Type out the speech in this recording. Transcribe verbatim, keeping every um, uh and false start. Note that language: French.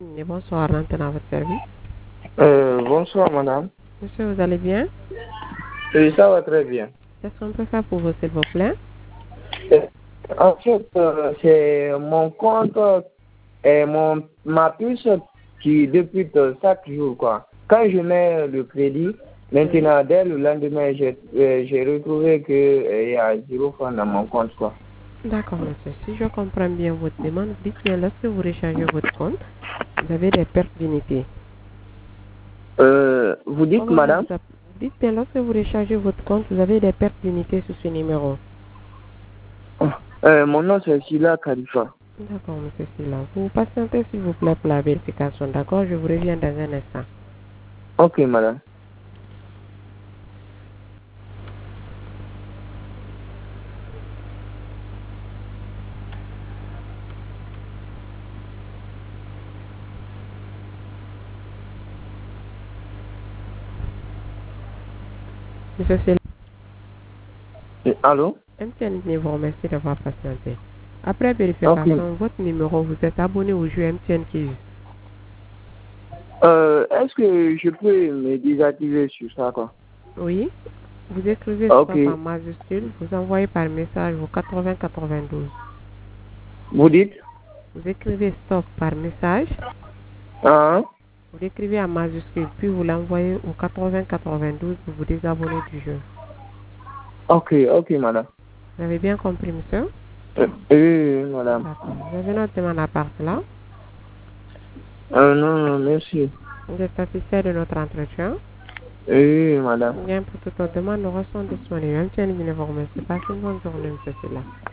Et bonsoir, l'antenne à votre service. Euh, bonsoir, madame. Monsieur, vous allez bien? Oui, ça va très bien. Qu'est-ce qu'on peut faire pour vous, s'il vous plaît? Euh, En fait, euh, c'est mon compte et mon, ma puce qui débute chaque jour, quoi. Quand je mets le crédit, maintenant, dès le lendemain, j'ai euh, j'ai retrouvé qu'il y a zéro franc dans mon compte, quoi. D'accord, monsieur. Si je comprends bien votre demande, dites bien, lorsque vous rechargez votre compte, vous avez des pertes d'unité. Euh, vous dites, Comment vous madame? appelez? Dites bien, lorsque vous rechargez votre compte, vous avez des pertes d'unité sur ce numéro. Euh, mon nom, c'est Sila Khalifa. D'accord, monsieur Silla. Vous patientez, s'il vous plaît, pour la vérification. D'accord, je vous reviens dans un instant. Ok, madame. Monsieur Silla, Euh, Allô? M T N vous remercie d'avoir patienté. Après Ok. vérification, votre numéro, vous êtes abonné au jeu M T N Kids. Euh, est-ce que je peux me désactiver sur ça, quoi? Oui. Vous écrivez Ok. stop en majuscule, vous envoyez par message au quatre-vingts quatre-vingt-douze. Vous dites? Vous écrivez stop par message, Hein? vous l'écrivez en majuscule, puis vous l'envoyez au quatre-vingts quatre-vingt-douze pour vous désabonner du jeu. Ok, ok, madame. Vous avez bien compris, monsieur? Euh, oui, oui, madame. D'accord. Vous avez notre demande à part là. Euh, non, non, merci. Vous êtes satisfait de notre entretien? Oui, oui, madame. Bien, pour toute autre demande, nous restons disponibles. M T N vous remercie. Passez une bonne journée, monsieur Silla.